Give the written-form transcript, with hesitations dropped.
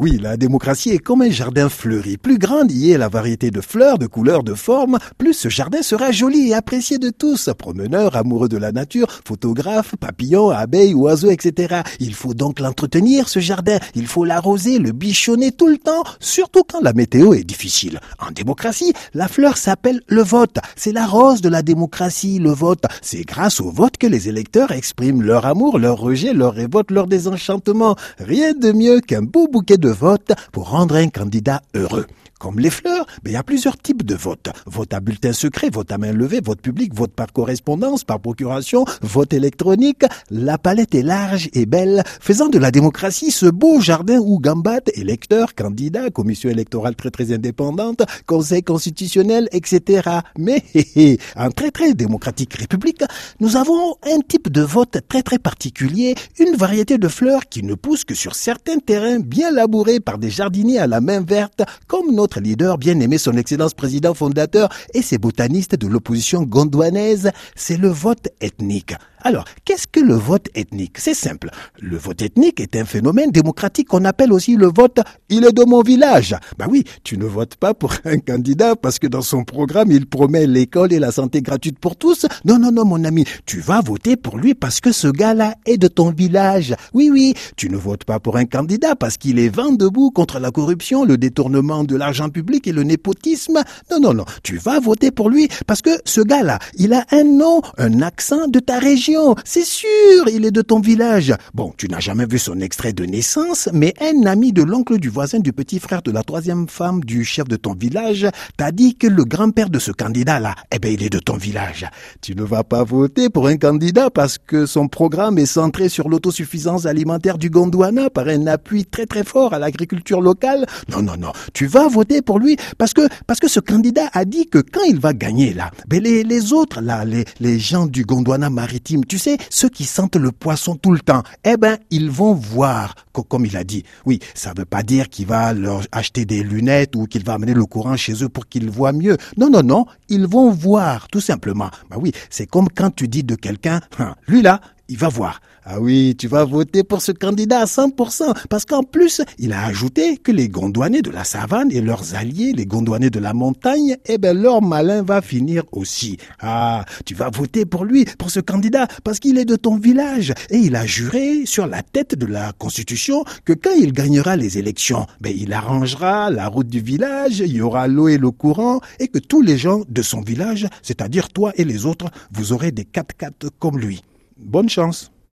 Oui, la démocratie est comme un jardin fleuri. Plus grande y est la variété de fleurs, de couleurs, de formes, plus ce jardin sera joli et apprécié de tous. Promeneurs, amoureux de la nature, photographes, papillons, abeilles, oiseaux, etc. Il faut donc l'entretenir, ce jardin. Il faut l'arroser, le bichonner tout le temps, surtout quand la météo est difficile. En démocratie, la fleur s'appelle le vote. C'est la rose de la démocratie, le vote. C'est grâce au vote que les électeurs expriment leur amour, leur rejet, leur révolte, leur désenchantement. Rien de mieux qu'un beau bouquet de vote pour rendre un candidat heureux. Comme les fleurs, il y a plusieurs types de votes. Vote à bulletin secret, vote à main levée, vote public, vote par correspondance, par procuration, vote électronique. La palette est large et belle, faisant de la démocratie ce beau jardin où gambadent électeurs, candidats, commission électorale très indépendante, conseil constitutionnel, etc. Mais en très démocratique république, nous avons un type de vote très particulier, une variété de fleurs qui ne poussent que sur certains terrains bien labourés par des jardiniers à la main verte, comme notre leader bien-aimé, son excellence président fondateur et ses botanistes de l'opposition gondwanaise, c'est le vote ethnique. Alors, qu'est-ce que le vote ethnique? C'est simple. Le vote ethnique est un phénomène démocratique qu'on appelle aussi le vote « il est de mon village ». Ben oui, tu ne votes pas pour un candidat parce que dans son programme, il promet l'école et la santé gratuite pour tous. Non, mon ami, tu vas voter pour lui parce que ce gars-là est de ton village. Oui, tu ne votes pas pour un candidat parce qu'il est vent debout contre la corruption, le détournement de l'argent public et le népotisme. Non, tu vas voter pour lui parce que ce gars-là, il a un nom, un accent de ta région. C'est sûr, il est de ton village. Bon, tu n'as jamais vu son extrait de naissance, mais un ami de l'oncle du voisin du petit frère de la troisième femme du chef de ton village t'a dit que le grand-père de ce candidat-là, il est de ton village. Tu ne vas pas voter pour un candidat parce que son programme est centré sur l'autosuffisance alimentaire du Gondwana par un appui très fort à l'agriculture locale. Non, tu vas voter pour lui parce que ce candidat a dit que quand il va gagner là, les autres là, les gens du Gondwana maritime, tu sais, ceux qui sentent le poisson tout le temps, ils vont voir, comme il a dit. Oui, ça veut pas dire qu'il va leur acheter des lunettes ou qu'il va amener le courant chez eux pour qu'ils voient mieux. Non, ils vont voir, tout simplement. Oui, c'est comme quand tu dis de quelqu'un, lui là, il va voir. Ah oui, tu vas voter pour ce candidat à 100%, parce qu'en plus, il a ajouté que les Gondwanais de la savane et leurs alliés, les Gondwanais de la montagne, leur malin va finir aussi. Ah, tu vas voter pour lui, pour ce candidat, parce qu'il est de ton village, et il a juré sur la tête de la Constitution que quand il gagnera les élections, il arrangera la route du village, il y aura l'eau et le courant, et que tous les gens de son village, c'est-à-dire toi et les autres, vous aurez des 4x4 comme lui. Bonne chance.